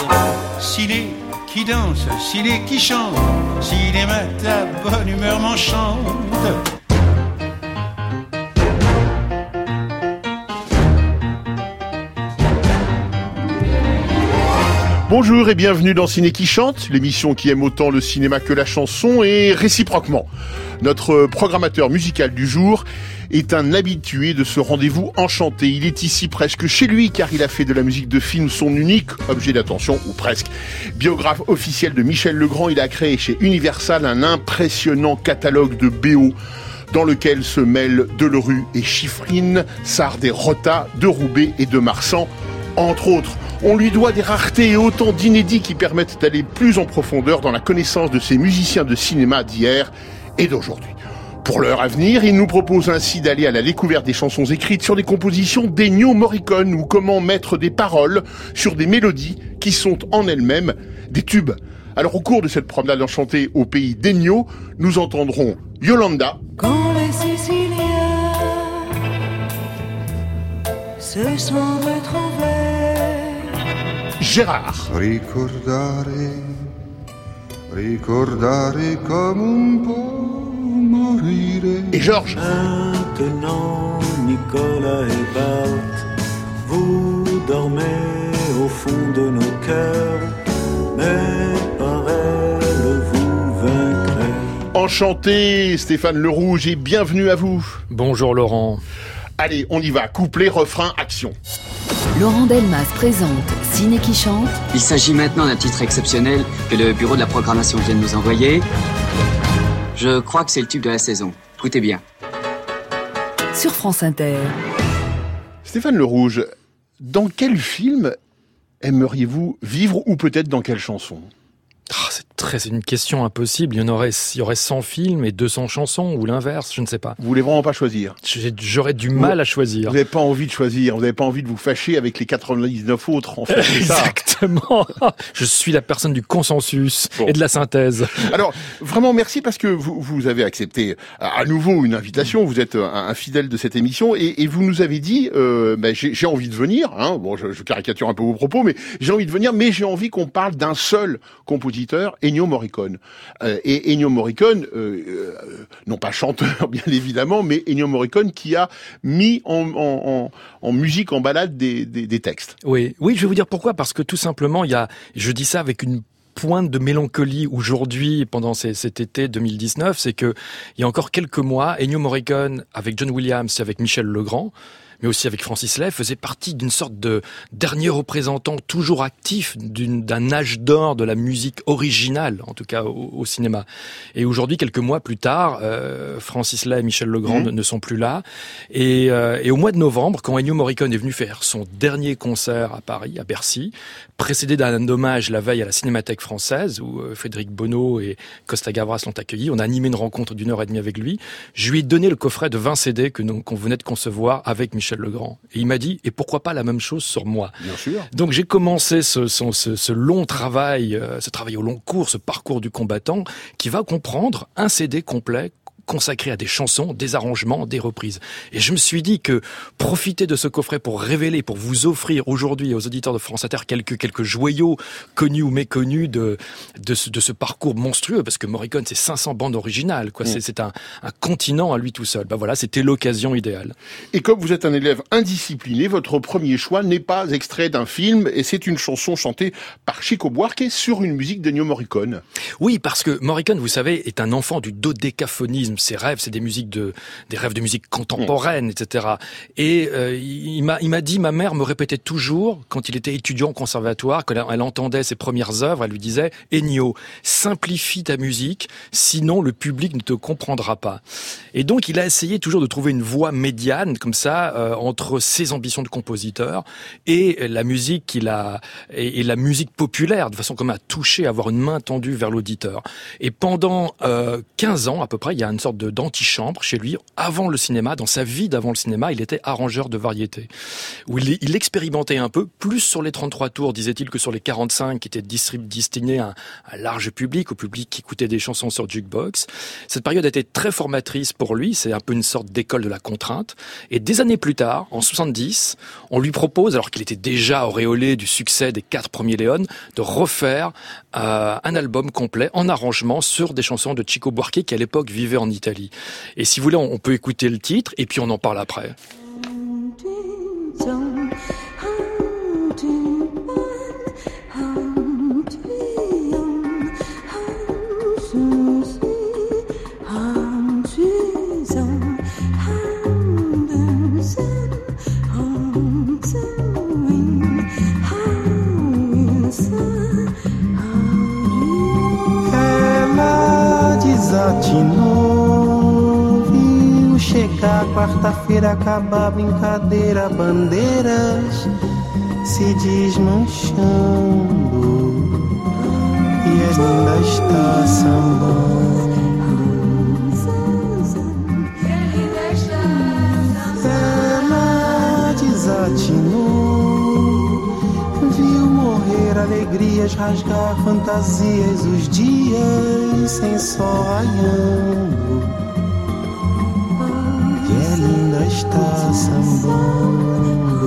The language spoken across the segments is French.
Ciné qui danse, ciné qui chante, cinéma ta bonne humeur m'enchante. Bonjour et bienvenue dans Ciné qui chante, l'émission qui aime autant le cinéma que la chanson et réciproquement. Notre programmateur musical du jour est un habitué de ce rendez-vous enchanté. Il est ici presque chez lui car il a fait de la musique de film son unique objet d'attention, ou presque. Biographe officiel de Michel Legrand, il a créé chez Universal un impressionnant catalogue de BO dans lequel se mêlent Delerue et Chiffrine, Sard et Rota, de Roubaix et de Marsan, entre autres. On lui doit des raretés et autant d'inédits qui permettent d'aller plus en profondeur dans la connaissance de ces musiciens de cinéma d'hier et d'aujourd'hui. Pour l'heure à venir, il nous propose ainsi d'aller à la découverte des chansons écrites sur des compositions d'Ennio Morricone ou comment mettre des paroles sur des mélodies qui sont en elles-mêmes des tubes. Alors au cours de cette promenade enchantée au pays d'Ennio, nous entendrons Yolanda. Quand les Siciliens se sont retrouvés, Gérard. Ricordare comme un po' morire. Et Georges. Maintenant, Nicolas et Bart, vous dormez au fond de nos cœurs, mais par elle, vous vaincrez. Enchanté, Stéphane Le Rouge, et bienvenue à vous. Bonjour Laurent. Allez, on y va. Couplet, refrain, action. Laurent Delmas présente Ciné qui chante. Il s'agit maintenant d'un titre exceptionnel que le bureau de la programmation vient de nous envoyer. Je crois que c'est le tube de la saison. Écoutez bien. Sur France Inter. Stéphane Le Rouge, dans quel film aimeriez-vous vivre ou peut-être dans quelle chanson ? C'est une question impossible. Il y aurait 100 films et 200 chansons, ou l'inverse, je ne sais pas. Vous voulez vraiment pas choisir ? J'aurais du mal à choisir. Vous n'avez pas envie de choisir, vous n'avez pas envie de vous fâcher avec les 99 autres, en fait, c'est ça. Exactement. Je suis la personne du consensus et de la synthèse. Alors, vraiment merci parce que vous avez accepté à nouveau une invitation, vous êtes un fidèle de cette émission et vous nous avez dit, j'ai envie de venir, hein, bon je caricature un peu vos propos, mais j'ai envie de venir, mais j'ai envie qu'on parle d'un seul compositeur, Ennio Morricone. Et Ennio Morricone, non pas chanteur bien évidemment, mais Ennio Morricone qui a mis en musique, en balade des textes. Oui, je vais vous dire pourquoi, parce que tout simplement, je dis ça avec une pointe de mélancolie aujourd'hui pendant cet été 2019, c'est que il y a encore quelques mois, Ennio Morricone avec John Williams et avec Michel Legrand, mais aussi avec Francis Lay, faisait partie d'une sorte de dernier représentant toujours actif d'un âge d'or de la musique originale, en tout cas au cinéma. Et aujourd'hui, quelques mois plus tard, Francis Lay et Michel Legrand ne sont plus là. Et au mois de novembre, quand Ennio Morricone est venu faire son dernier concert à Paris, à Bercy, précédé d'un hommage la veille à la Cinémathèque française, où Frédéric Bonneau et Costa Gavras l'ont accueilli, on a animé une rencontre d'1h30 avec lui. Je lui ai donné le coffret de 20 CD qu'on venait de concevoir avec Michel Legrand. Et il m'a dit, et pourquoi pas la même chose sur moi ? Bien sûr. Donc j'ai commencé ce long travail, ce travail au long cours, ce parcours du combattant, qui va comprendre un CD complet consacré à des chansons, des arrangements, des reprises. Et je me suis dit que profiter de ce coffret pour révéler, pour vous offrir aujourd'hui aux auditeurs de France Inter quelques joyaux connus ou méconnus de ce parcours monstrueux, parce que Morricone, c'est 500 bandes originales, quoi. C'est un continent à lui tout seul. Voilà, c'était l'occasion idéale. Et comme vous êtes un élève indiscipliné, votre premier choix n'est pas extrait d'un film, et c'est une chanson chantée par Chico Buarque sur une musique d'Ennio Morricone. Oui, parce que Morricone, vous savez, est un enfant du dodécaphonisme. Ses rêves, c'est des rêves de musique contemporaine, etc. Et il m'a dit, ma mère me répétait toujours, quand il était étudiant au conservatoire, quand elle entendait ses premières œuvres, elle lui disait « Ennio, simplifie ta musique, sinon le public ne te comprendra pas ». Et donc, il a essayé toujours de trouver une voie médiane, comme ça, entre ses ambitions de compositeur et la musique et la musique populaire, de façon comme à toucher, à avoir une main tendue vers l'auditeur. Et pendant 15 ans, à peu près, il y a une sorte d'antichambre chez lui. Avant le cinéma, dans sa vie d'avant le cinéma, il était arrangeur de variété. Où il expérimentait un peu, plus sur les 33 tours, disait-il, que sur les 45, qui étaient destinés à un large public, au public qui écoutait des chansons sur jukebox. Cette période a été très formatrice pour lui, c'est un peu une sorte d'école de la contrainte. Et des années plus tard, en 70, on lui propose, alors qu'il était déjà auréolé du succès des 4 premiers Léon, de refaire un album complet en arrangement sur des chansons de Chico Buarque qui à l'époque vivait en Italie. Et si vous voulez, on peut écouter le titre et puis on en parle après. Desatinou, viu chegar quarta-feira, acabar a brincadeira, bandeiras se desmanchando e ainda está sambando. Ela desatinou, viu morrer alegrias, rasgar fantasias, os dias sem sol raiando, e ela ainda está sambando.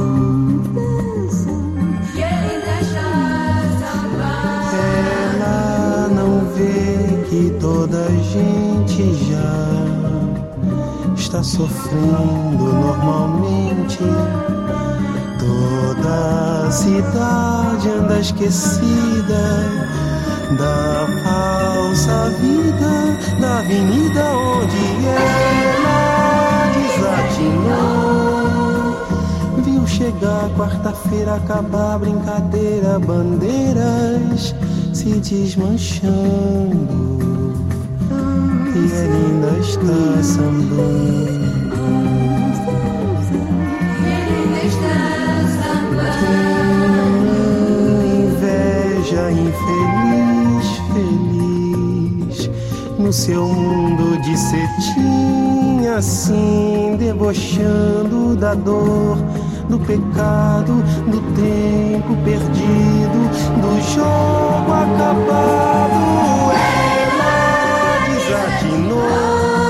Ela não vê que toda a gente já está sofrendo normalmente. Toda a cidade anda esquecida da falsa vida, da avenida onde ela desatinou. Viu chegar quarta-feira, acabar a brincadeira, bandeiras se desmanchando e ela ainda está sambando. Infeliz, feliz, no seu mundo de cetim, assim, debochando da dor, do pecado, do tempo perdido, do jogo acabado. Ela desatinou.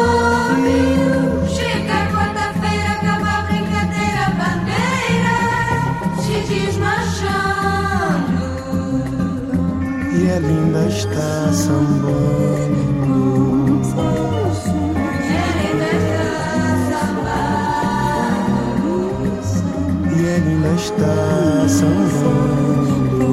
Chega quarta-feira, acaba a brincadeira, bandeira se desmanchando. E ela ainda está sambando. E ela ainda está sambando.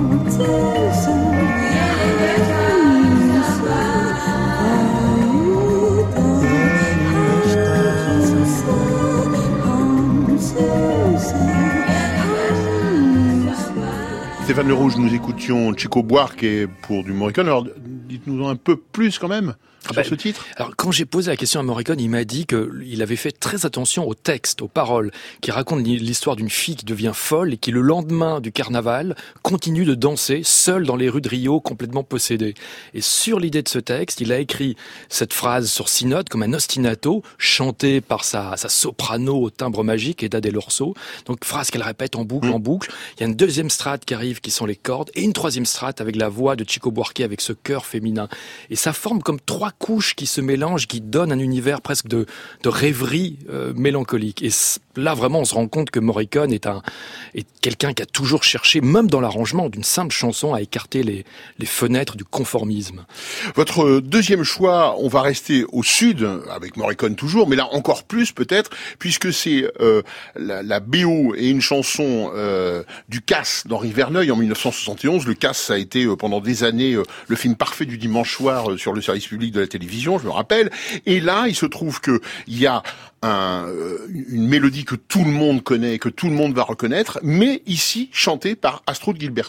Stéphane Le Rouge, nous écoutions Chico Buarque pour du Morricone. Alors, dites-nous un peu plus quand même sur ce titre. Alors, quand j'ai posé la question à Morricone, il m'a dit qu'il avait fait très attention aux textes, aux paroles, qui racontent l'histoire d'une fille qui devient folle et qui, le lendemain du carnaval, continue de danser seule dans les rues de Rio, complètement possédée. Et sur l'idée de ce texte, il a écrit cette phrase sur 6 notes, comme un ostinato, chantée par sa soprano au timbre magique, Eda Del Orso. Donc, phrase qu'elle répète en boucle, en boucle. Il y a une deuxième strate qui arrive, qui sont les cordes, et une troisième strate avec la voix de Chico Buarque, avec ce chœur féminin. Et ça forme comme 3 couches qui se mélangent, qui donnent un univers presque de rêverie mélancolique. Et là, vraiment, on se rend compte que Morricone est quelqu'un qui a toujours cherché, même dans l'arrangement d'une simple chanson, à écarter les fenêtres du conformisme. Votre deuxième choix, on va rester au sud, avec Morricone toujours, mais là encore plus peut-être, puisque c'est la BO et une chanson du Casse d'Henri Verneuil en 1971. Le Casse, ça a été pendant des années le film parfait du dimanche soir sur le service public de la télévision, je me rappelle. Et là, il se trouve que il y a une mélodie que tout le monde connaît, que tout le monde va reconnaître, mais ici chantée par Astrud Gilberto.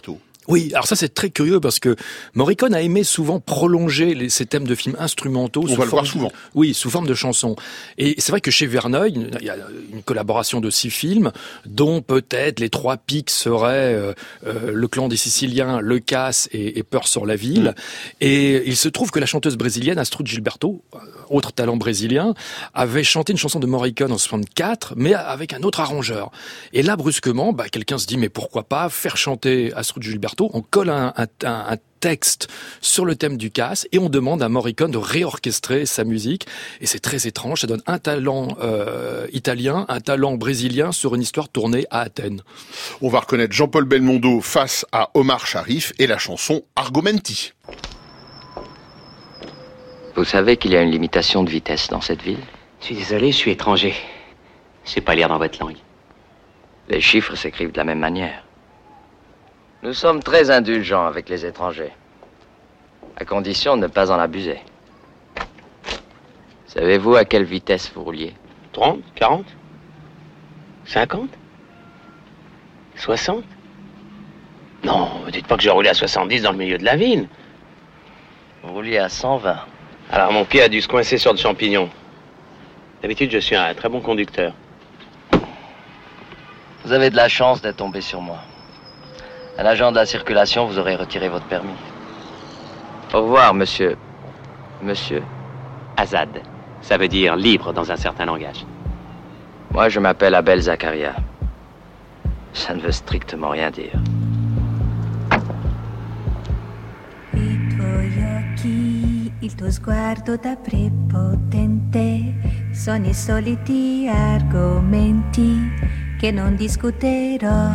Oui, alors ça c'est très curieux parce que Morricone a aimé souvent prolonger ces thèmes de films instrumentaux. On va le voir souvent. Oui, sous forme de chansons. Et c'est vrai que chez Verneuil, il y a une collaboration de 6 films, dont peut-être les 3 pics seraient Le Clan des Siciliens, Le Casse et Peur sur la ville. Et il se trouve que la chanteuse brésilienne Astrud Gilberto, autre talent brésilien, avait chanté une chanson de Morricone en 64, mais avec un autre arrangeur. Et là, brusquement, quelqu'un se dit, mais pourquoi pas faire chanter Astrud Gilberto? On colle un texte sur le thème du casse et on demande à Morricone de réorchestrer sa musique. Et c'est très étrange, ça donne un talent italien, un talent brésilien sur une histoire tournée à Athènes. On va reconnaître Jean-Paul Belmondo face à Omar Sharif et la chanson Argomenti. Vous savez qu'il y a une limitation de vitesse dans cette ville? Je suis désolé, je suis étranger. Je sais pas lire dans votre langue. Les chiffres s'écrivent de la même manière. Nous sommes très indulgents avec les étrangers, à condition de ne pas en abuser. Savez-vous à quelle vitesse vous rouliez? 30, 40, 50, 60? Non, dites pas que j'ai roulé à 70 dans le milieu de la ville. Vous rouliez à 120. Alors mon pied a dû se coincer sur le champignon. D'habitude, je suis un très bon conducteur. Vous avez de la chance d'être tombé sur moi. Un agent de la circulation vous aurait retiré votre permis. Au revoir, monsieur. Monsieur. Azad. Ça veut dire libre dans un certain langage. Moi, je m'appelle Abel Zakaria. Ça ne veut strictement rien dire. I tuoi occhi, il tuo sguardo da prepotente, sono i soliti argomenti che non discuterò.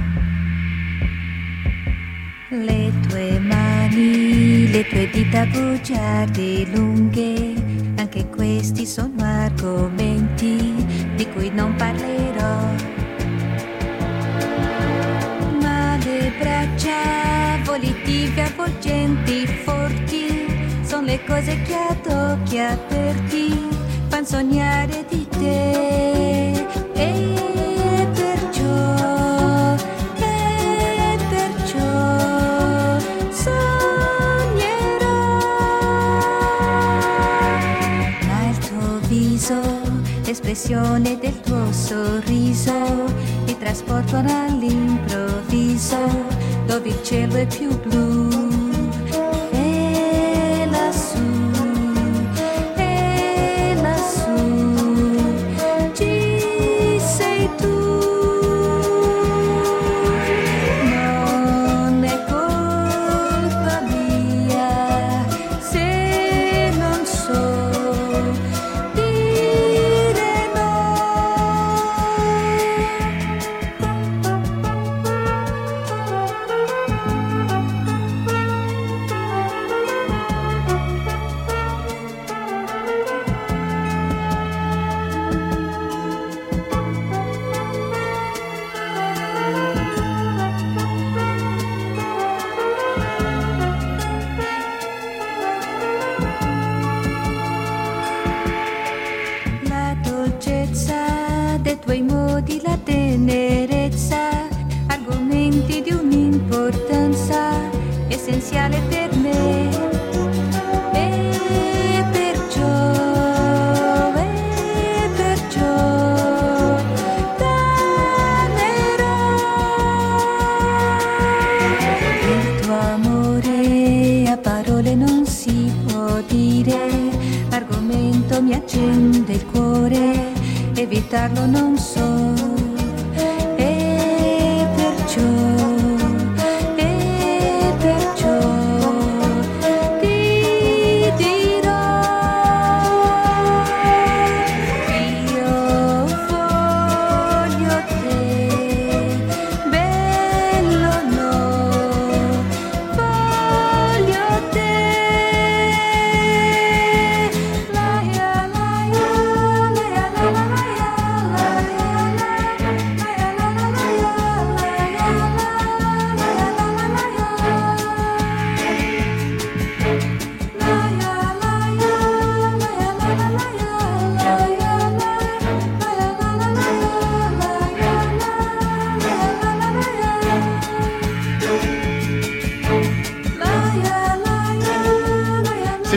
Le tue mani, le tue dita bugiarde lunghe, anche questi sono argomenti di cui non parlerò. Ma le braccia volitive, avvolgenti, forti, sono le cose che ad occhi aperti fan sognare di te. E perciò l'espressione del tuo sorriso mi trasportano all'improvviso dove il cielo è più blu e lassù ci sei tu. Non è colpa mia se non so tuoi modi, la tenerezza, argomenti di un'importanza essenziale per me. E perciò t'amerò. Il tuo amore a parole non si può dire, l'argomento mi accende il cuore, evitarlo non so, e perciò ti dirò, io voglio te, bello no, voglio te.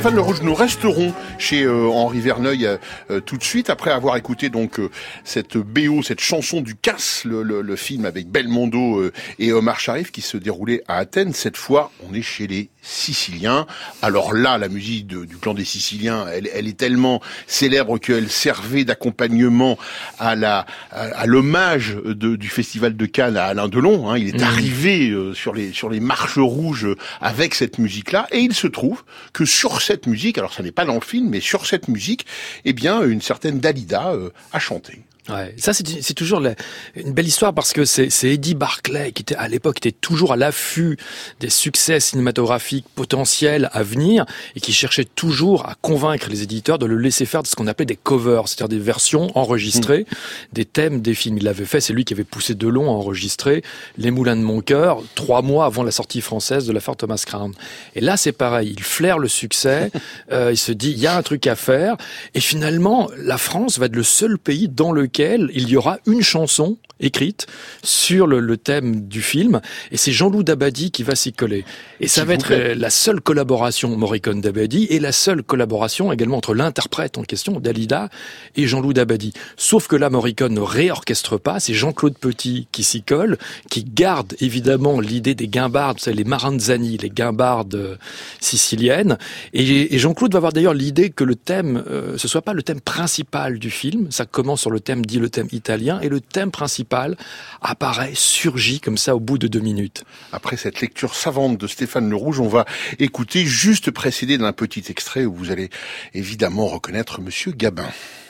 Stéphane Le Rouge, nous resterons chez Henri Verneuil tout de suite, après avoir écouté donc cette BO, cette chanson du Casse, le film avec Belmondo et Omar Sharif qui se déroulait à Athènes. Cette fois, on est chez les Siciliens. Alors là, la musique du clan des Siciliens, elle est tellement célèbre qu'elle servait d'accompagnement à l'hommage du Festival de Cannes à Alain Delon. Hein. Il est arrivé sur les marches rouges avec cette musique-là, et il se trouve que sur cette musique, alors ça n'est pas dans le film, mais sur cette musique, eh bien, une certaine Dalida a chanté. Ouais, ça c'est toujours une belle histoire parce que c'est Eddie Barclay qui à l'époque était toujours à l'affût des succès cinématographiques potentiels à venir et qui cherchait toujours à convaincre les éditeurs de le laisser faire de ce qu'on appelait des covers, c'est-à-dire des versions enregistrées des thèmes des films. Il l'avait fait, c'est lui qui avait poussé Delon à enregistrer Les Moulins de mon cœur 3 mois avant la sortie française de l'affaire Thomas Crown. Et là c'est pareil, il flaire le succès, il se dit il y a un truc à faire, et finalement la France va être le seul pays dans lequel il y aura une chanson écrite sur le thème du film, et c'est Jean-Loup Dabadi qui va s'y coller. Et ça va être la seule collaboration Morricone-Dabadi, et la seule collaboration également entre l'interprète en question, Dalida, et Jean-Loup Dabadi. Sauf que là, Morricone ne réorchestre pas, c'est Jean-Claude Petit qui s'y colle, qui garde évidemment l'idée des guimbardes, c'est les Maranzani, les guimbardes siciliennes, et Jean-Claude va avoir d'ailleurs l'idée que le thème, ce soit pas le thème principal du film, ça commence sur le thème dit le thème italien, et le thème principal apparaît, surgit comme ça au bout de 2 minutes. Après cette lecture savante de Stéphane Le Rouge, on va écouter, juste précédé d'un petit extrait où vous allez évidemment reconnaître Monsieur Gabin.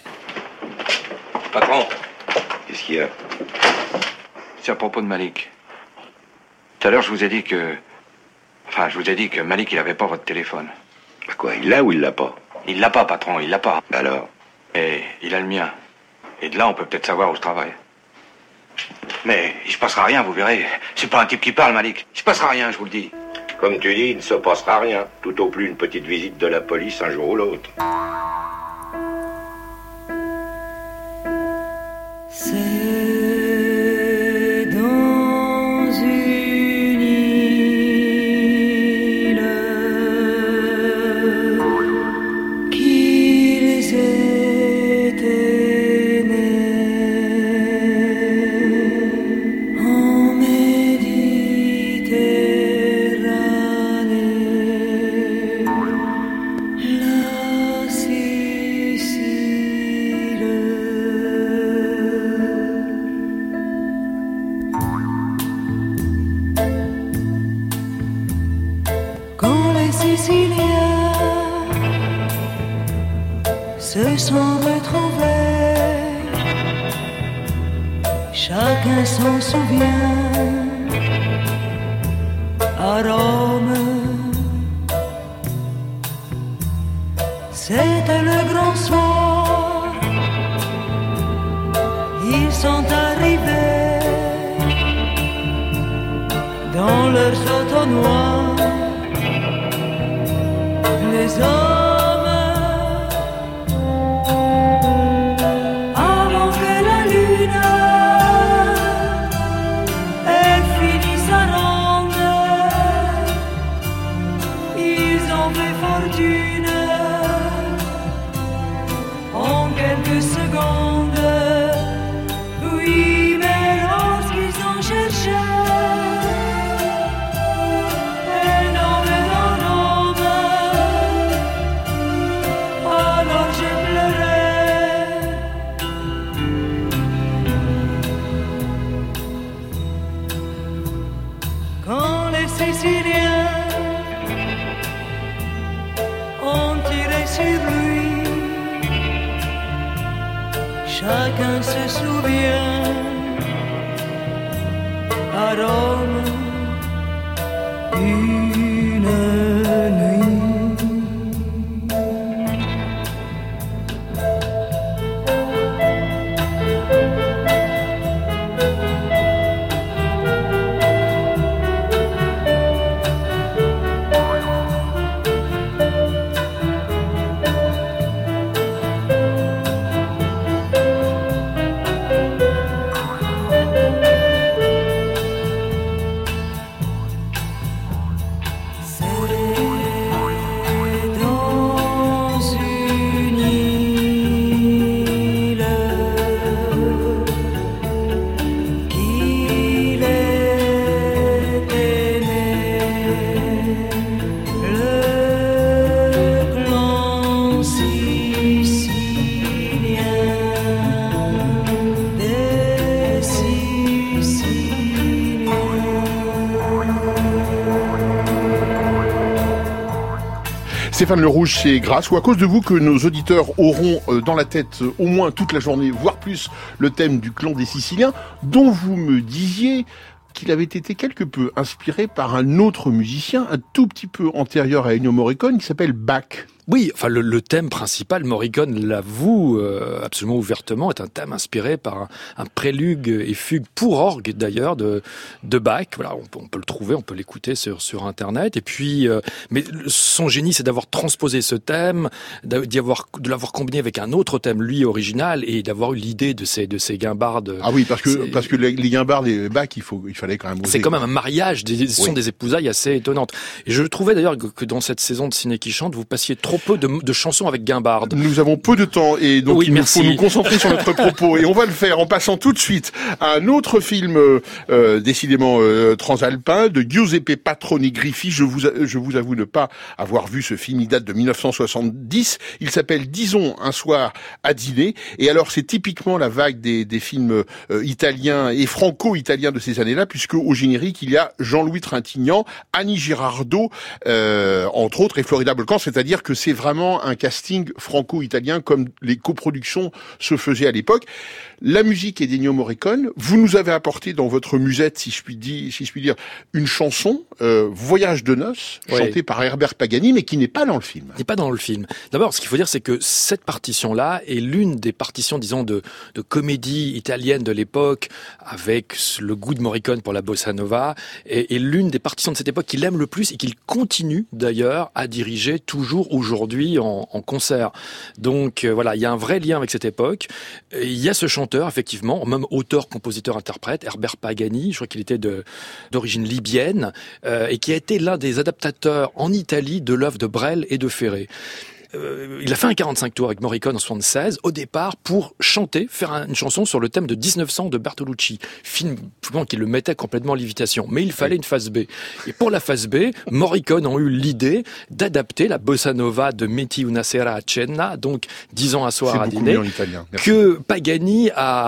Patron, qu'est-ce qu'il y a? C'est à propos de Malik. Tout à l'heure, je vous ai dit que Malik, il avait pas votre téléphone. Bah quoi, il l'a ou il l'a pas? Il l'a pas, patron, il l'a pas. Alors? Et il a le mien. Et de là, on peut peut-être savoir où je travaille. Mais il se passera rien, vous verrez. C'est pas un type qui parle, Malik. Il se passera rien, je vous le dis. Comme tu dis, il ne se passera rien. Tout au plus une petite visite de la police un jour ou l'autre. C'est dans une île qu'ils étaient nés en Méditerranée, la Sicile. Quand les Siciliens se sont retrouvés, chacun s'en souvient, à Rome, c'était le grand soir, ils sont arrivés dans leurs autos noirs, les hommes, avant que la lune ait fini sa ronde, ils ont fait fortune en quelques secondes. Oui, mais lorsqu'ils ont cherché un homme dans Rome, alors j'ai pleuré. Quand les Siciliens ont tiré sur lui, chacun se souvient, à Rome, une nuit. Stéphane Le Rouge, c'est grâce ou à cause de vous que nos auditeurs auront dans la tête au moins toute la journée, voire plus, le thème du clan des Siciliens, dont vous me disiez qu'il avait été quelque peu inspiré par un autre musicien, un tout petit peu antérieur à Ennio Morricone, qui s'appelle Bach. Oui, enfin le thème principal, Morricone l'avoue absolument ouvertement, est un thème inspiré par un prélude et fugue pour orgue d'ailleurs de Bach. Voilà, on peut le trouver, on peut l'écouter sur internet. Et puis, mais son génie, c'est d'avoir transposé ce thème, de l'avoir combiné avec un autre thème, lui original, et d'avoir eu l'idée de ces guimbardes. Ah oui, parce que les guimbardes et Bach, il fallait quand même oser. C'est quand même un mariage, ce sont des épousailles assez étonnantes. Et je trouvais d'ailleurs que dans cette saison de Ciné qui chante, vous passiez trop peu de chansons avec guimbarde. Nous avons peu de temps et donc il nous faut nous concentrer sur notre propos et on va le faire en passant tout de suite à un autre film décidément transalpin de Giuseppe Patroni Griffi. Je vous avoue ne pas avoir vu ce film, il date de 1970. Il s'appelle Disons un soir à dîner et alors c'est typiquement la vague des films italiens et franco-italiens de ces années-là puisque au générique il y a Jean-Louis Trintignant, Annie Girardot entre autres et Florida Bolcan, c'est-à-dire que c'est vraiment un casting franco-italien comme les coproductions se faisaient à l'époque. La musique est d'Ennio Morricone. Vous nous avez apporté dans votre musette, si je puis dire, une chanson, Voyage de noces, chantée par Herbert Pagani, mais qui n'est pas dans le film. N'est pas dans le film. D'abord, ce qu'il faut dire, c'est que cette partition-là est l'une des partitions, disons, de comédie italienne de l'époque, avec le goût de Morricone pour la bossa nova, et l'une des partitions de cette époque qu'il aime le plus et qu'il continue d'ailleurs à diriger toujours aujourd'hui en concert. Donc voilà, il y a un vrai lien avec cette époque. Il y a ce chanteur, effectivement, même auteur, compositeur, interprète, Herbert Pagani, je crois qu'il était d'origine libyenne, et qui a été l'un des adaptateurs en Italie de l'œuvre de Brel et de Ferré. Il a fait un 45 tours avec Morricone en 76, au départ, pour chanter, faire une chanson sur le thème de 1900 de Bertolucci. Film qui le mettait complètement en lévitation. Mais il fallait une phase B. Et pour la phase B, Morricone a eu l'idée d'adapter la bossa nova de Metti una sera a cena, donc 10 ans un soir à dîner, que Pagani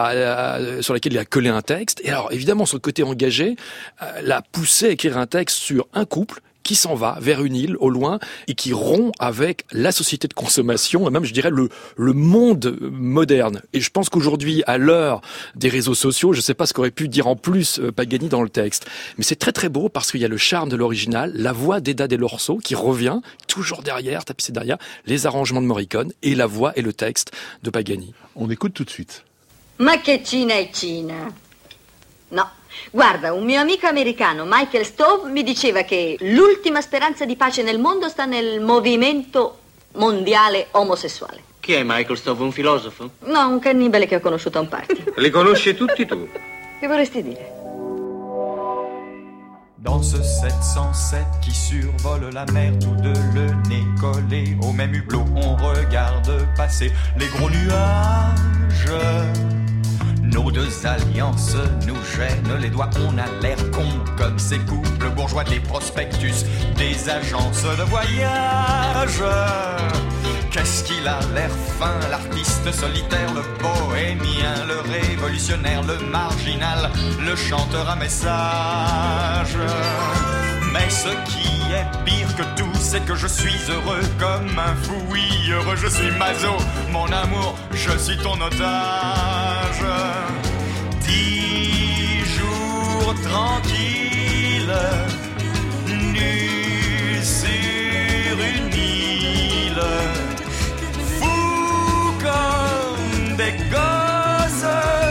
sur laquelle il a collé un texte. Et alors, évidemment, son côté engagé l'a poussé à écrire un texte sur un couple qui s'en va vers une île au loin et qui rompt avec la société de consommation et même, je dirais, le monde moderne. Et je pense qu'aujourd'hui, à l'heure des réseaux sociaux, je ne sais pas ce qu'aurait pu dire en plus Pagani dans le texte. Mais c'est très très beau parce qu'il y a le charme de l'original, la voix d'Eda Del Orso qui revient toujours derrière, tapissé derrière, les arrangements de Morricone et la voix et le texte de Pagani. On écoute tout de suite. Ma che Cina è Cina? No. Guarda, un mio amico americano, Michael Stove, mi diceva che l'ultima speranza di pace nel mondo sta nel movimento mondiale omosessuale. Chi è Michael Stove, un filosofo? No, un cannibale che ho conosciuto a un party. Li conosci tutti tu? Che vorresti dire? Dans ce 707 qui survole la mer, tout de le nez collé au même hublot, on regarde passer les gros nuages. Nos deux alliances nous gênent les doigts, on a l'air con comme ces couples bourgeois des prospectus, des agences de voyage. Qu'est-ce qu'il a l'air fin, l'artiste solitaire, le bohémien, le révolutionnaire, le marginal, le chanteur à message. Mais ce qui est pire que tout, c'est que je suis heureux comme un fou. Oui, heureux, je suis maso, mon amour, je suis ton otage. 10 jours tranquilles, nus sur une île, fous comme des gosses,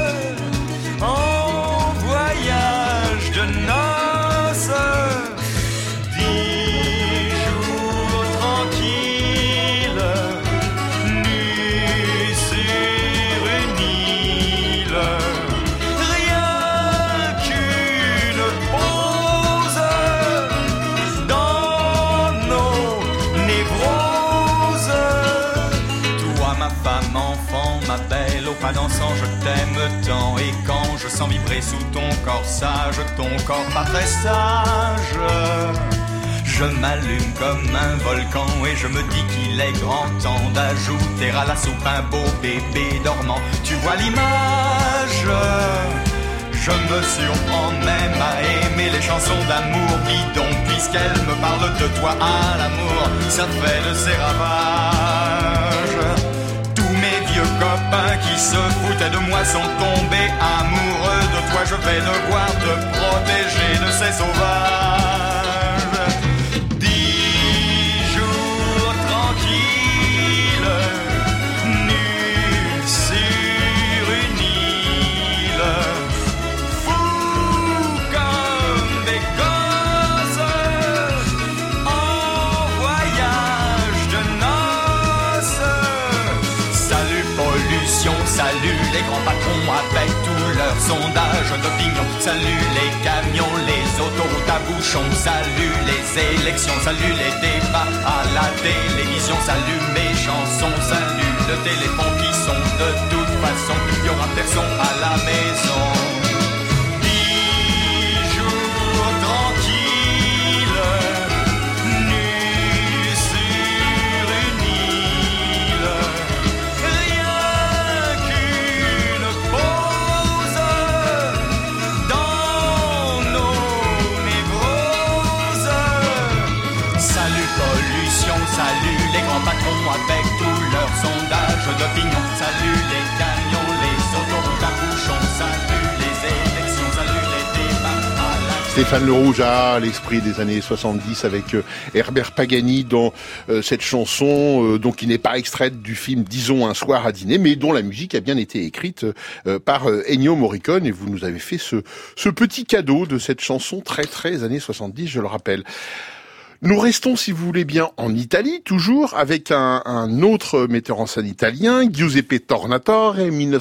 en voyage de noces. Pas dansant, je t'aime tant. Et quand je sens vibrer sous ton corsage, ton corps pas très sage, je m'allume comme un volcan et je me dis qu'il est grand temps d'ajouter à la soupe un beau bébé dormant. Tu vois l'image, Je me surprends même à aimer les chansons d'amour bidon, puisqu'elles me parlent de toi à l'amour, ça fait de ces ravages. Tous mes vieux copains qui se foutaient de moi sont tombés amoureux de toi. Je vais devoir te protéger de ces sauvages. 10 jours tranquilles, nus sur une île, fous comme des gosses, en voyage de noces. Salut pollution, salut les grands patrons avec tous leurs sondages d'opinion. Salut les camions, les autoroutes à bouchons. Salut les élections, salut les débats à la télévision. Salut mes chansons, salut le téléphone qui sont de toute façon. Il y aura personne à la maison. 10 jours tranquilles, nus sur une île. Rien qu'une pause dans nos névroses. Salut pollution, salut les grands patrons avec tous leurs sondages d'opinion. Salut les camions, les autoroutes à bouchons. Salut les élections, salut les débats à la... Stéphane Le Rouge a l'esprit des années 70 avec Herbert Pagani dans cette chanson, donc qui n'est pas extraite du film Disons un soir à dîner, mais dont la musique a bien été écrite par Ennio Morricone, et vous nous avez fait ce petit cadeau de cette chanson très très années 70, je le rappelle. Nous restons, si vous voulez bien, en Italie, toujours, avec un autre metteur en scène italien, Giuseppe Tornatore,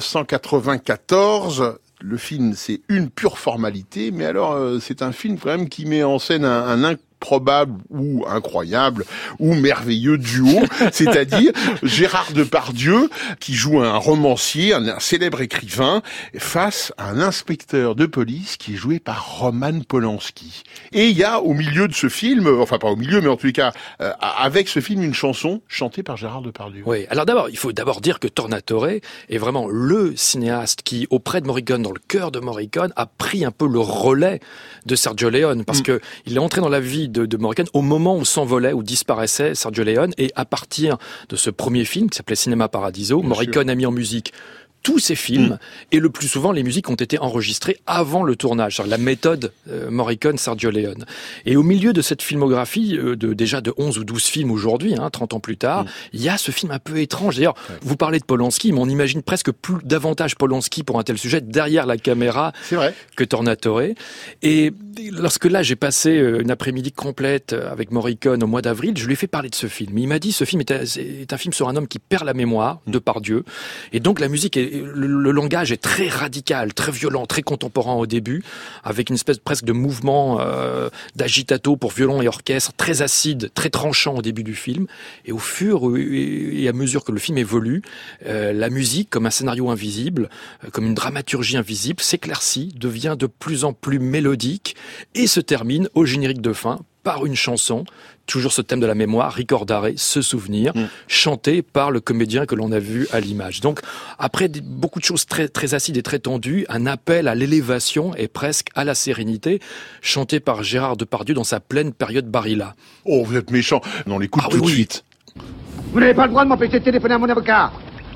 1994. Le film, c'est une pure formalité, mais alors, c'est un film quand même qui met en scène un improbable ou incroyable ou merveilleux duo, c'est-à-dire Gérard Depardieu qui joue un romancier, un célèbre écrivain, face à un inspecteur de police qui est joué par Roman Polanski. Et il y a au milieu de ce film, enfin pas au milieu, mais en tous les cas avec ce film, une chanson chantée par Gérard Depardieu. Oui, alors d'abord, il faut d'abord dire que Tornatore est vraiment le cinéaste qui, auprès de Morricone, dans le cœur de Morricone, a pris un peu le relais de Sergio Leone, parce que il est entré dans la vie de Morricone au moment où s'envolait, où disparaissait Sergio Leone, et à partir de ce premier film qui s'appelait Cinema Paradiso, Morricone a mis en musique tous ces films, et le plus souvent, les musiques ont été enregistrées avant le tournage. La méthode Morricone-Sergio Leone. Et au milieu de cette filmographie, déjà de 11 ou 12 films aujourd'hui, 30 ans plus tard, il y a ce film un peu étrange. D'ailleurs, vous parlez de Polanski, mais on imagine presque davantage Polanski pour un tel sujet derrière la caméra que Tornatore. Et lorsque là, j'ai passé une après-midi complète avec Morricone au mois d'avril, je lui ai fait parler de ce film. Il m'a dit, ce film est un film sur un homme qui perd la mémoire, Depardieu. Et donc, la musique le langage est très radical, très violent, très contemporain au début, avec une espèce presque de mouvement d'agitato pour violon et orchestre, très acide, très tranchant au début du film. Et au fur et à mesure que le film évolue, la musique, comme un scénario invisible, comme une dramaturgie invisible, s'éclaircit, devient de plus en plus mélodique et se termine au générique de fin par une chanson, toujours ce thème de la mémoire, Ricordare, se souvenir, chanté par le comédien que l'on a vu à l'image. Donc, après beaucoup de choses très, très acides et très tendues, un appel à l'élévation et presque à la sérénité, chanté par Gérard Depardieu dans sa pleine période Barilla. Oh, vous êtes méchant. On l'écoute tout de suite. Vous n'avez pas le droit de m'empêcher de téléphoner à mon avocat.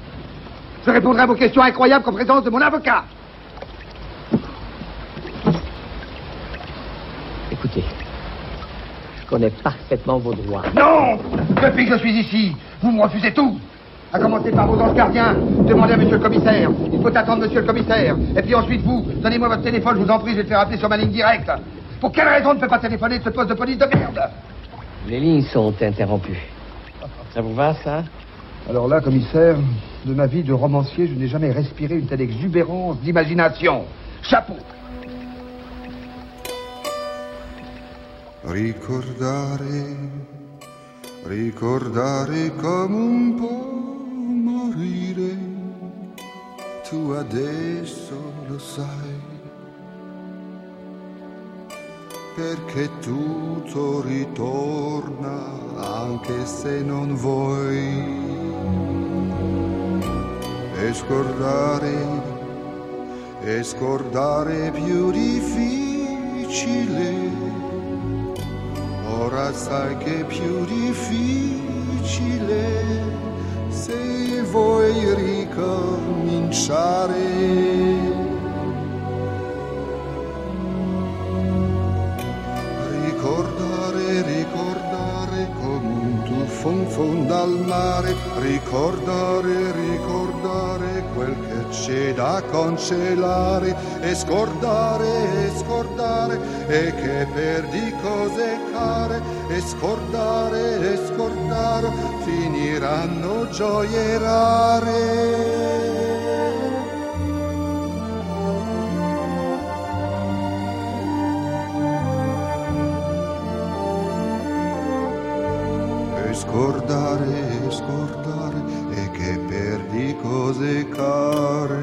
Je répondrai à vos questions incroyables qu'en présence de mon avocat. Écoutez, je connais parfaitement vos droits. Non! Depuis que je suis ici, vous me refusez tout. À commencer par vos anges gardiens. Demandez à monsieur le commissaire. Il faut attendre monsieur le commissaire. Et puis ensuite vous, donnez-moi votre téléphone, je vous en prie, je vais le faire appeler sur ma ligne directe. Pour quelle raison on ne peut pas téléphoner de ce poste de police de merde? Les lignes sont interrompues. Ça vous va, ça? Alors là, commissaire, de ma vie de romancier, je n'ai jamais respiré une telle exubérance d'imagination. Chapeau! Ricordare come un po' morire, tu adesso lo sai, perché tutto ritorna anche se non vuoi, e e scordare più difficile. Ora sai che è più difficile se vuoi ricominciare. Ricordare come un tuffo in fondo al mare, ricordare quel che c'è da cancellare e scordare e che perdi cose care e scordare finiranno gioie rare. Scordare e che perdi cose care.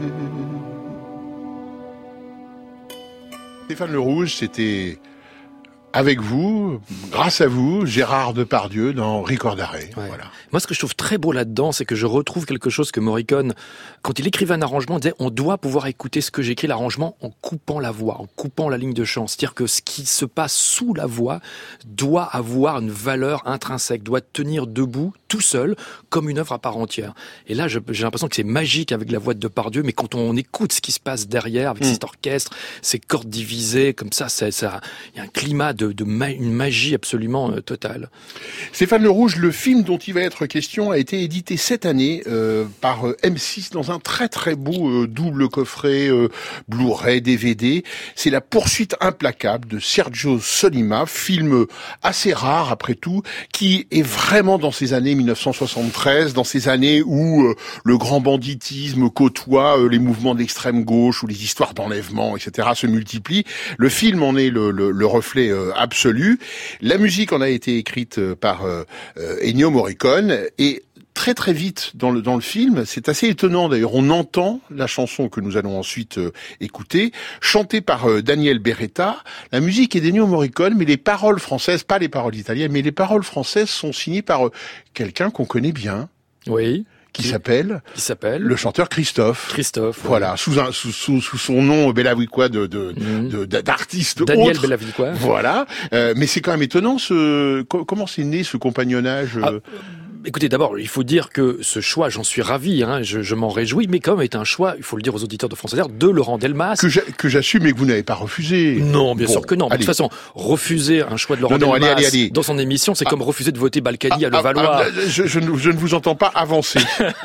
Stéphane Le Rouge, c'était avec vous, grâce à vous, Gérard Depardieu dans Ricordare. Ouais. Voilà. Moi, ce que je trouve très beau là-dedans, c'est que je retrouve quelque chose que Morricone, quand il écrivait un arrangement, disait on doit pouvoir écouter ce que j'écris, l'arrangement, en coupant la voix, en coupant la ligne de chant. C'est-à-dire que ce qui se passe sous la voix doit avoir une valeur intrinsèque, doit tenir debout tout seul, comme une œuvre à part entière. Et là, j'ai l'impression que c'est magique avec la voix de Depardieu, mais quand on écoute ce qui se passe derrière, avec cet orchestre, ces cordes divisées, comme ça, il y a un climat une magie absolument totale. Stéphane Le Rouge, le film dont il va être question a été édité cette année par M6 dans un très très beau double coffret Blu-ray, DVD. C'est La poursuite implacable de Sergio Sollima, film assez rare après tout, qui est vraiment dans ces années 1973, dans ces années où le grand banditisme côtoie les mouvements d'extrême gauche, où les histoires d'enlèvement, etc. se multiplient. Le film en est le reflet absolu. La musique en a été écrite par Ennio Morricone et très très vite dans le film, c'est assez étonnant d'ailleurs, on entend la chanson que nous allons ensuite écouter, chantée par Daniel Beretta. La musique est d'Ennio Morricone, mais les paroles françaises, pas les paroles italiennes, mais les paroles françaises sont signées par quelqu'un qu'on connaît bien. Oui. Qui s'appelle le chanteur Christophe. Voilà, sous son nom Bellaviqua d'artiste Daniel autre. Bellaviqua. Voilà, mais c'est quand même étonnant comment c'est né ce compagnonnage. Écoutez, d'abord, il faut dire que ce choix, j'en suis ravi, je m'en réjouis, mais quand même est un choix, il faut le dire aux auditeurs de France Inter, de Laurent Delmas. Que j'assume et que vous n'avez pas refusé. Non, bien sûr que non. De toute façon, refuser un choix de Laurent Delmas allez. dans son émission, c'est comme refuser de voter Balkany à Levallois. Je ne vous entends pas avancer.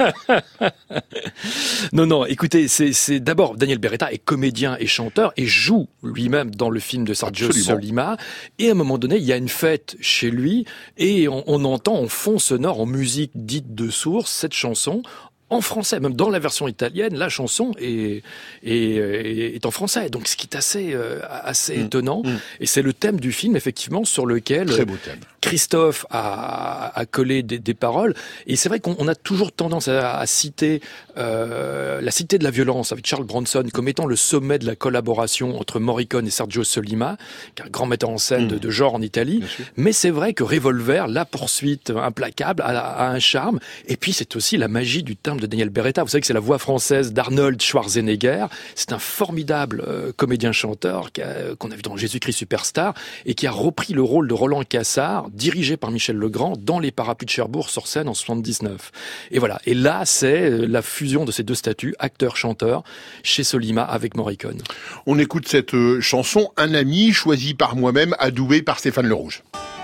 Non, écoutez, c'est d'abord, Daniel Beretta est comédien et chanteur et joue lui-même dans le film de Sergio Sollima. Et à un moment donné, il y a une fête chez lui et on entend en fond sonore, en musique dite de source, cette chanson en français, même dans la version italienne, la chanson est en français. Donc, ce qui est assez étonnant. Et c'est le thème du film, effectivement, sur lequel Christophe a collé des paroles. Et c'est vrai qu'on a toujours tendance à citer la Cité de la violence avec Charles Bronson comme étant le sommet de la collaboration entre Morricone et Sergio Sollima, qui est un grand metteur en scène de genre en Italie. Mais c'est vrai que Revolver, la poursuite implacable, a un charme. Et puis, c'est aussi la magie du timbre de Daniel Beretta. Vous savez que c'est la voix française d'Arnold Schwarzenegger. C'est un formidable comédien-chanteur qu'on a vu dans Jésus-Christ Superstar et qui a repris le rôle de Roland Cassard, dirigé par Michel Legrand, dans Les Parapluies de Cherbourg sur scène en 79. Et voilà. Et là, c'est la fusion de ces deux statuts, acteur-chanteur, chez Sollima avec Morricone. On écoute cette chanson, Un ami, choisi par moi-même, adoubé par Stéphane Le Rouge.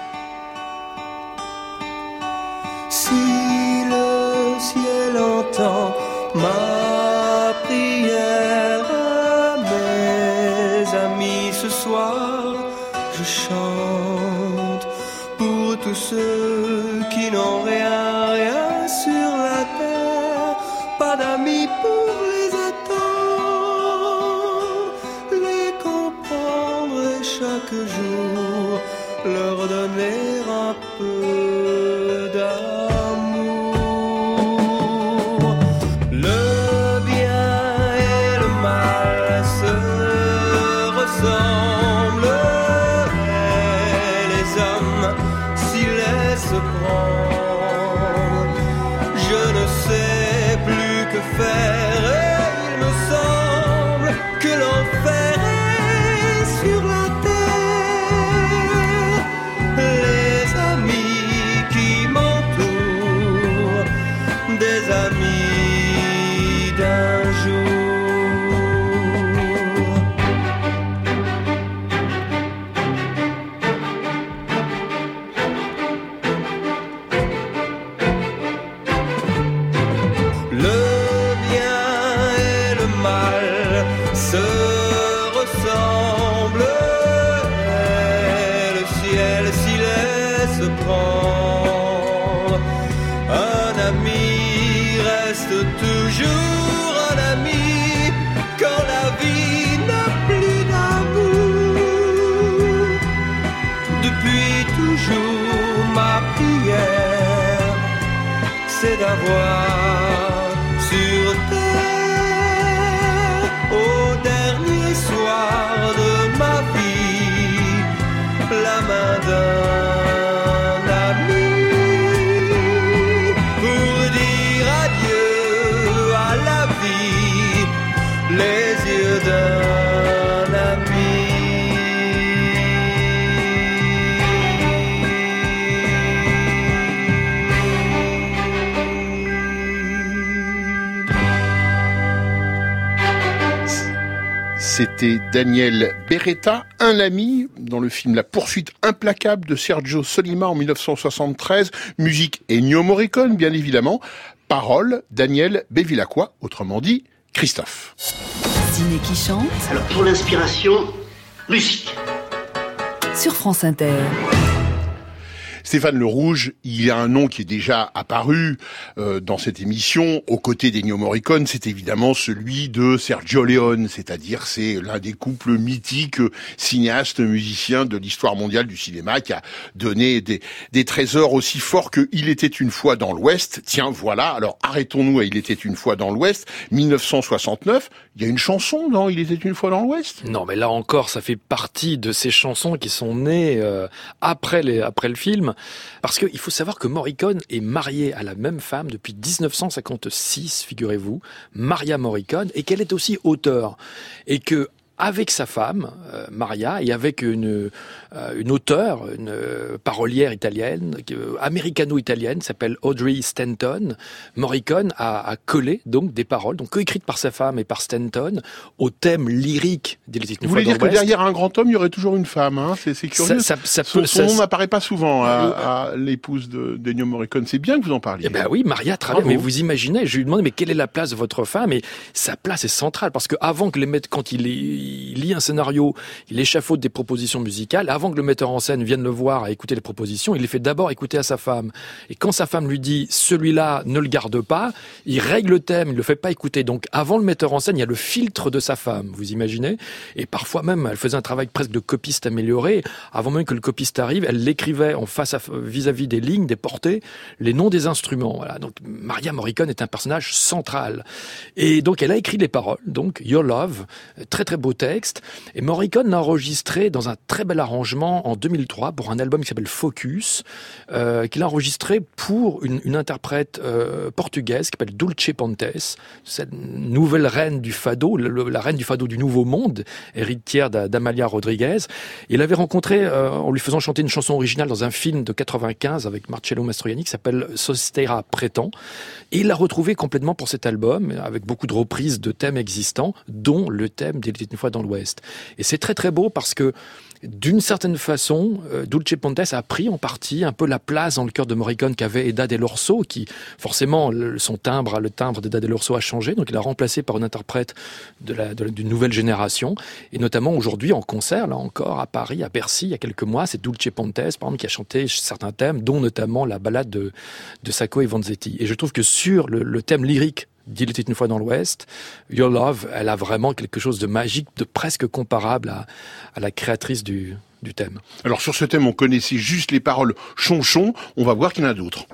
Si le ciel entend ma prière, mes amis, ce soir, je chante pour tous ceux qui n'ont rien sur la terre, pas d'amis pour les attendre, les comprendre et chaque jour leur donner un peu d'amour. Le bien et le mal se ressemblent et les hommes s'y laissent prendre. Je ne sais plus que faire et il me semble c'est d'avoir sur terre, au dernier soir de ma vie, la main d'un ami pour dire adieu à la vie, les yeux d'un ami. C'était Daniel Beretta, un ami, dans le film La poursuite implacable de Sergio Solima en 1973. Musique Ennio Morricone, bien évidemment. Paroles Daniel Bevilacqua, autrement dit Christophe. Ciné qui chante. Alors pour l'inspiration, musique. Sur France Inter. Stéphane Le Rouge, il y a un nom qui est déjà apparu dans cette émission, aux côtés d'Ennio Morricone, c'est évidemment celui de Sergio Leone, c'est-à-dire c'est l'un des couples mythiques cinéastes, musiciens de l'histoire mondiale du cinéma, qui a donné des trésors aussi forts que Il était une fois dans l'Ouest. Tiens, voilà, alors arrêtons-nous à Il était une fois dans l'Ouest, 1969, il y a une chanson dans Il était une fois dans l'Ouest? Non, mais là encore, ça fait partie de ces chansons qui sont nées après le film. Parce qu'il faut savoir que Morricone est marié à la même femme depuis 1956, figurez-vous, Maria Morricone, et qu'elle est aussi auteure. Et que avec sa femme, Maria, et avec une auteure, une parolière italienne, américano-italienne, s'appelle Audrey Stanton, Morricone a collé donc des paroles, donc coécrites par sa femme et par Stanton, au thème lyrique d'Il était une fois dans l'Ouest. Vous voulez dire que derrière un grand homme, il y aurait toujours une femme, hein? C'est curieux. Son nom n'apparaît pas souvent à l'épouse d'Ennio Morricone. C'est bien que vous en parliez. Eh ben oui, Maria travaille. Mais vous imaginez, je lui demande, mais quelle est la place de votre femme? Et sa place est centrale, parce que avant que quand il lit un scénario, il échafaude des propositions musicales. Avant que le metteur en scène vienne le voir et écouter les propositions, il les fait d'abord écouter à sa femme. Et quand sa femme lui dit « celui-là, ne le garde pas », il règle le thème, il le fait pas écouter. Donc avant le metteur en scène, il y a le filtre de sa femme, vous imaginez? Et parfois même, elle faisait un travail presque de copiste amélioré. Avant même que le copiste arrive, elle l'écrivait en vis-à-vis des lignes, des portées, les noms des instruments. Voilà. Donc Maria Morricone est un personnage central. Et donc elle a écrit les paroles, donc Your Love, très très beau texte. Et Morricone l'a enregistré dans un très bel arrangement en 2003 pour un album qui s'appelle Focus, qu'il a enregistré pour une interprète portugaise qui s'appelle Dulce Pontes, cette nouvelle reine du fado, la reine du fado du Nouveau Monde, héritière d'Amalia Rodriguez. Il l'avait rencontré en lui faisant chanter une chanson originale dans un film de 95 avec Marcello Mastroianni qui s'appelle Sostera Prétend. Et il l'a retrouvé complètement pour cet album, avec beaucoup de reprises de thèmes existants, dont le thème d'Il était une fois dans l'Ouest. Et c'est très très beau parce que d'une certaine façon, Dulce Pontes a pris en partie un peu la place dans le cœur de Morricone qu'avait Eda Dell'Orso, qui forcément le timbre d'Eda Dell'Orso a changé, donc il a remplacé par une interprète d'une nouvelle génération, et notamment aujourd'hui en concert, là encore à Paris, à Bercy, il y a quelques mois, c'est Dulce Pontes par exemple qui a chanté certains thèmes, dont notamment la ballade de Sacco et Vanzetti. Et je trouve que sur le thème lyrique d'Il était une fois dans l'Ouest, Your Love, elle a vraiment quelque chose de magique, de presque comparable à la créatrice du thème. Alors sur ce thème, on connaissait juste les paroles chonchon, on va voir qu'il y en a d'autres.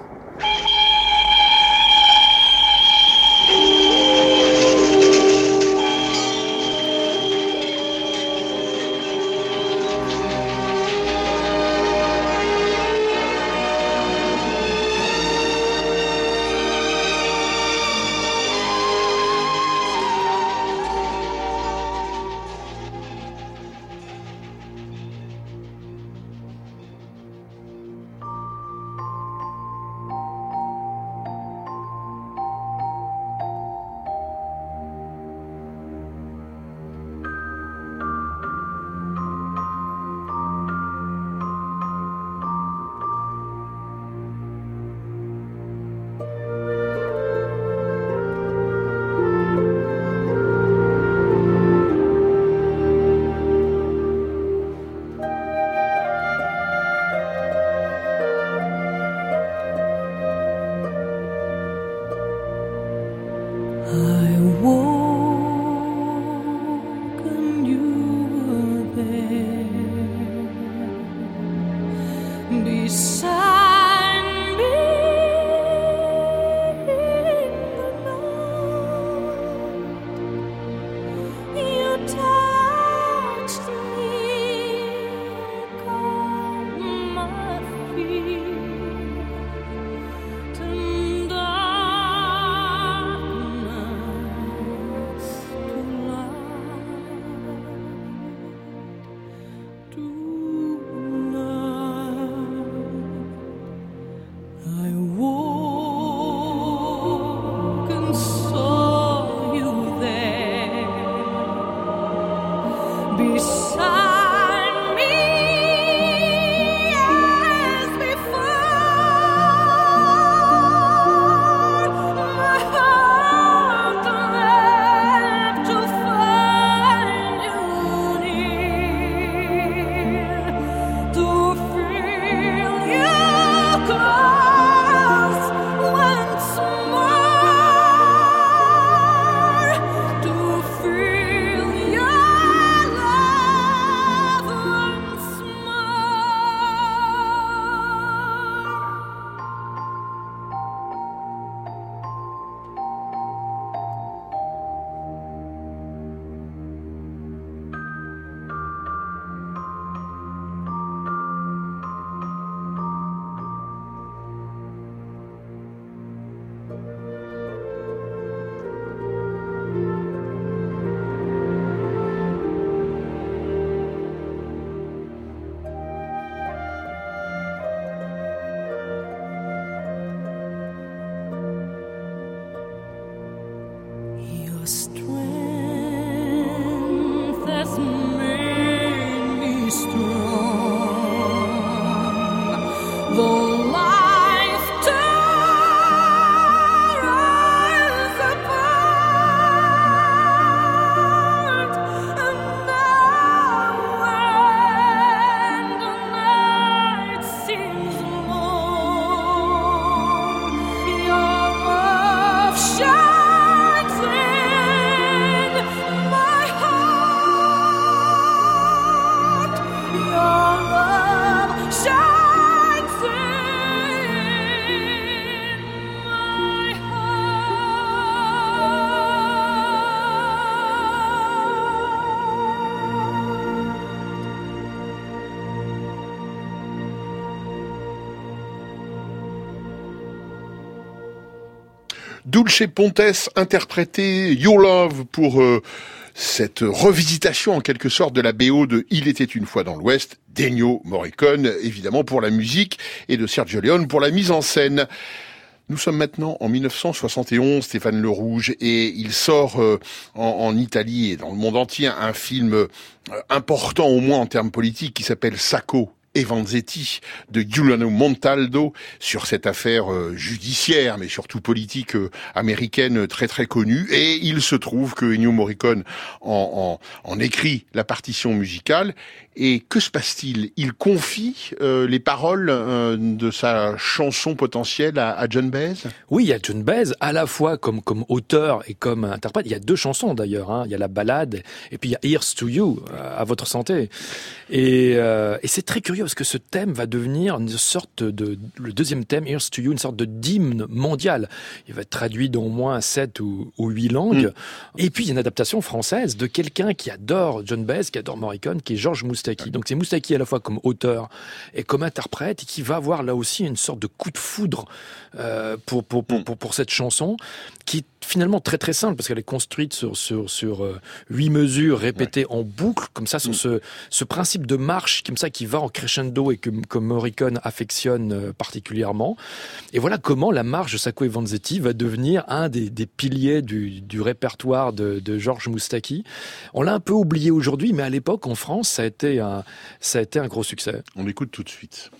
Dulce Pontes interprétait Your Love pour cette revisitation en quelque sorte de la BO de Il était une fois dans l'Ouest, d'Ennio Morricone, évidemment pour la musique, et de Sergio Leone pour la mise en scène. Nous sommes maintenant en 1971, Stéphane Le Rouge, et il sort en Italie et dans le monde entier un film important au moins en termes politiques qui s'appelle Sacco et Vanzetti de Giuliano Montaldo sur cette affaire judiciaire mais surtout politique américaine très très connue. Et il se trouve que Ennio Morricone en écrit la partition musicale. Et que se passe-t-il? Il confie les paroles de sa chanson potentielle à Joan Baez? Oui, il y a Joan Baez, à la fois comme auteur et comme interprète. Il y a deux chansons d'ailleurs, hein. Il y a la ballade et puis il y a Here's to You, à votre santé. Et c'est très curieux parce que ce thème va devenir une sorte le deuxième thème, Here's to You, une sorte d'hymne mondial. Il va être traduit dans au moins 7 ou 8 langues. Et puis il y a une adaptation française de quelqu'un qui adore Joan Baez, qui adore Morricone, qui est Georges Moustaki. Donc c'est Moustaki à la fois comme auteur et comme interprète, et qui va avoir là aussi une sorte de coup de foudre pour cette chanson, qui est finalement très très simple parce qu'elle est construite sur 8 mesures répétées en boucle comme ça, sur ce principe de marche comme ça qui va en crescendo et que Morricone affectionne particulièrement. Et voilà comment la marche de Sacco et Vanzetti va devenir un des piliers du répertoire de Georges Moustaki. On l'a un peu oublié aujourd'hui, mais à l'époque en France ça a été un gros succès. On l'écoute tout de suite.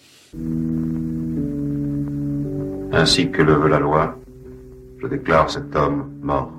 Ainsi que le veut la loi, je déclare cet homme mort.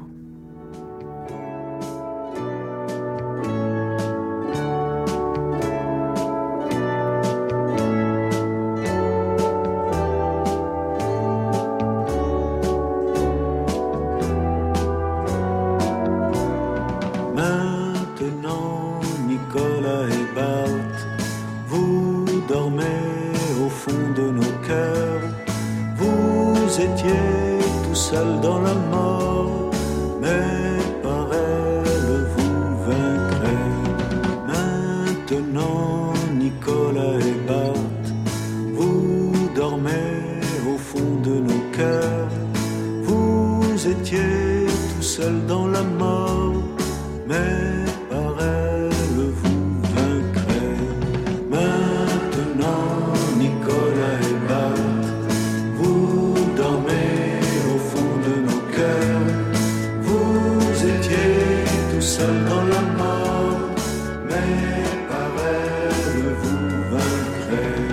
Maintenant, Nicolas et Bart, vous dormez au fond de nos cœurs. Vous étiez tout seul dans la mort, mais par elle vous vaincrez. Maintenant, Nicolas et Bart, vous dormez au fond de nos cœurs. Vous étiez tout seul dans la mort, mais par elle vous vaincrez. Maintenant, Nicolas et Bart, vous dormez au fond de nos cœurs. Vous étiez tout seul dans la mort, mais par elle vous vaincrez.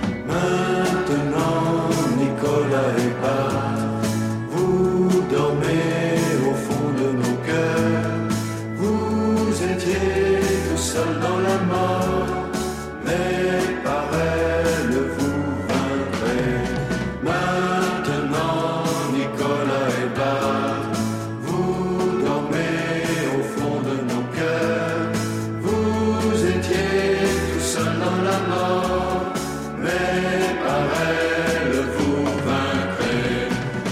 Maintenant, Nicolas et Bart, vous dormez au fond de nos cœurs. Vous étiez tout seul dans la mort, mais par elle vous vaincrez. Maintenant, Nicolas et Bart, vous dormez au fond de nos cœurs. Vous étiez tout seul dans la mort, mais par elle vous vaincrez.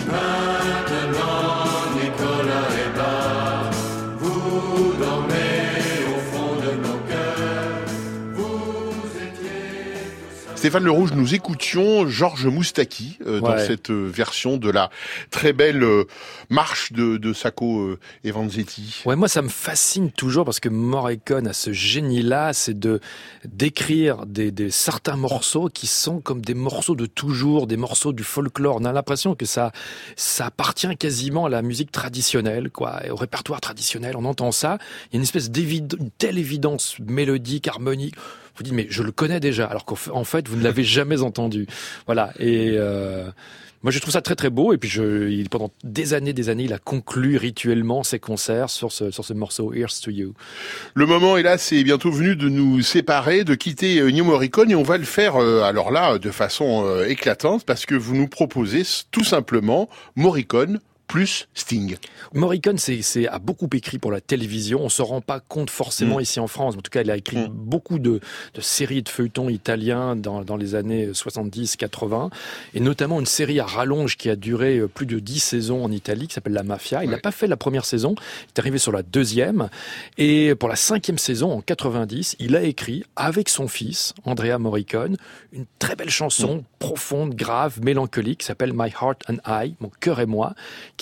Maintenant, Nicolas et Bart, vous dormez au fond de nos cœurs. Vous étiez tout seul. Stéphane Le Rouge, nous écoutions Georges Moustaki dans cette version de la très belle marche de Sacco et Vanzetti. Ouais, moi ça me fascine toujours parce que Morricone a ce génie-là, c'est d'écrire certains morceaux qui sont comme des morceaux de toujours, des morceaux du folklore. On a l'impression que ça appartient quasiment à la musique traditionnelle, quoi, au répertoire traditionnel. On entend ça, il y a une espèce une telle évidence mélodique, harmonique. Vous dites mais je le connais déjà, alors qu'en fait vous ne l'avez jamais entendu. Voilà. Et moi je trouve ça très très beau. Et puis pendant des années, il a conclu rituellement ses concerts sur ce morceau Here's to You. Le moment, hélas, est bientôt venu de nous séparer, de quitter Ennio Morricone, et on va le faire alors là de façon éclatante parce que vous nous proposez tout simplement Morricone plus Sting. Morricone a beaucoup écrit pour la télévision. On se rend pas compte forcément ici en France. En tout cas, il a écrit beaucoup de séries de feuilletons italiens dans les années 70-80, et notamment une série à rallonge qui a duré plus de 10 saisons en Italie, qui s'appelle La Mafia. Il n'a pas fait la première saison. Il est arrivé sur la deuxième. Et pour la 5e saison, en 90, il a écrit avec son fils, Andrea Morricone, une très belle chanson, profonde, grave, mélancolique, qui s'appelle My Heart and I, Mon cœur et moi, qui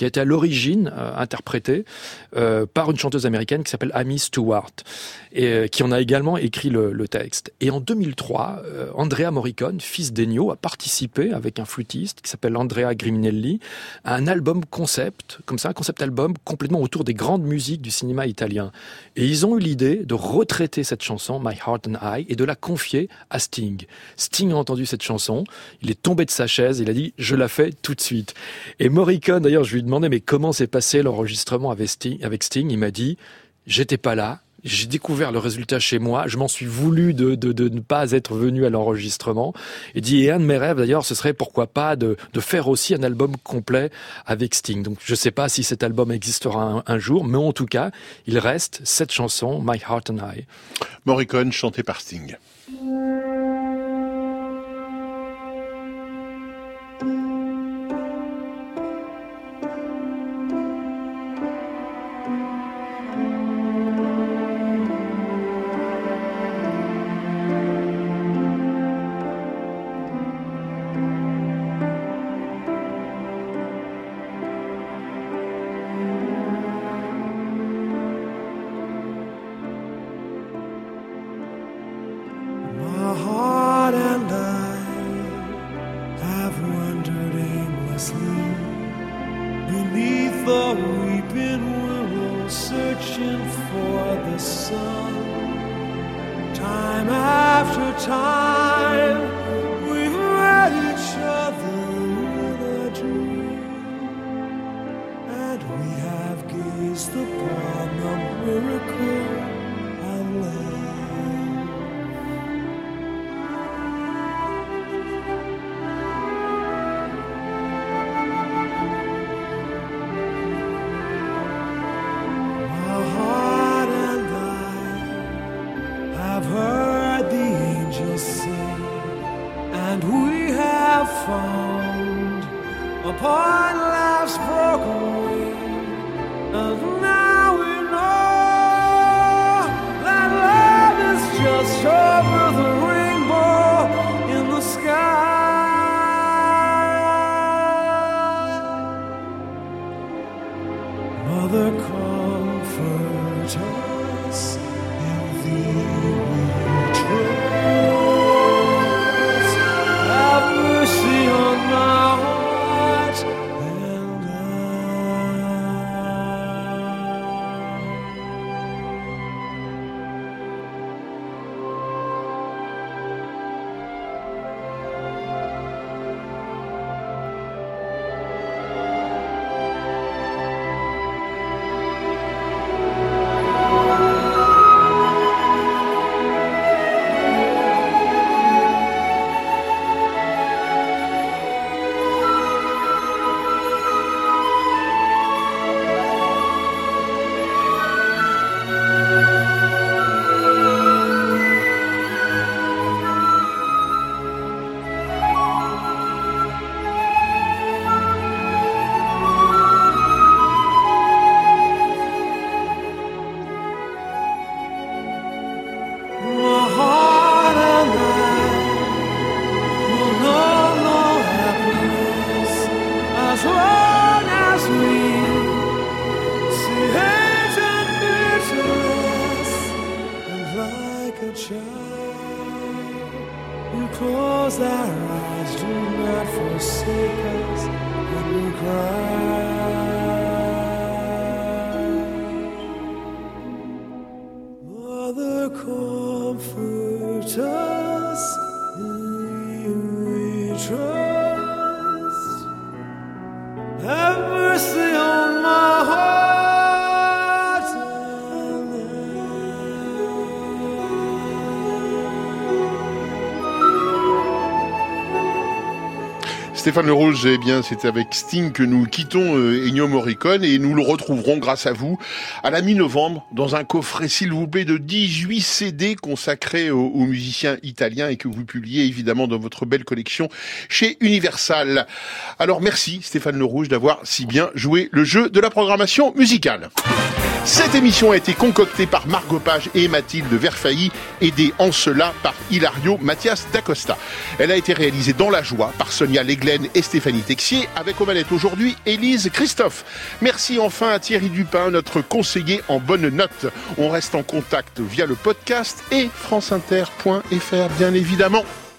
qui a été à l'origine interprétée par une chanteuse américaine qui s'appelle Amy Stewart, et qui en a également écrit le texte. Et en 2003, Andrea Morricone, fils d'Ennio, a participé avec un flûtiste qui s'appelle Andrea Griminelli à un album concept, comme ça, un concept album complètement autour des grandes musiques du cinéma italien. Et ils ont eu l'idée de retraiter cette chanson, My Heart and I, et de la confier à Sting. Sting a entendu cette chanson, il est tombé de sa chaise, il a dit « je la fais tout de suite ». Et Morricone, d'ailleurs, je lui demandais « mais comment s'est passé l'enregistrement avec Sting ?» Il m'a dit « j'étais pas là ». J'ai découvert le résultat chez moi, je m'en suis voulu de ne pas être venu à l'enregistrement. Et dit, et un de mes rêves d'ailleurs, ce serait pourquoi pas de faire aussi un album complet avec Sting. Donc je sais pas si cet album existera un jour, mais en tout cas, il reste cette chanson, My Heart and I. Morricone, chanté par Sting. Stéphane Le Rouge, eh bien, c'est avec Sting que nous quittons Ennio Morricone et nous le retrouverons grâce à vous à la mi-novembre dans un coffret, s'il vous plaît, de 18 CD consacrés aux musiciens italiens et que vous publiez évidemment dans votre belle collection chez Universal. Alors merci Stéphane Le Rouge d'avoir si bien joué le jeu de la programmation musicale. Cette émission a été concoctée par Margot Page et Mathilde Verfailly, aidée en cela par Hilario Mathias d'Acosta. Elle a été réalisée dans la joie par Sonia Leglen et Stéphanie Texier, avec aux manettes aujourd'hui Élise Christophe. Merci enfin à Thierry Dupin, notre conseiller en bonne note. On reste en contact via le podcast et franceinter.fr bien évidemment.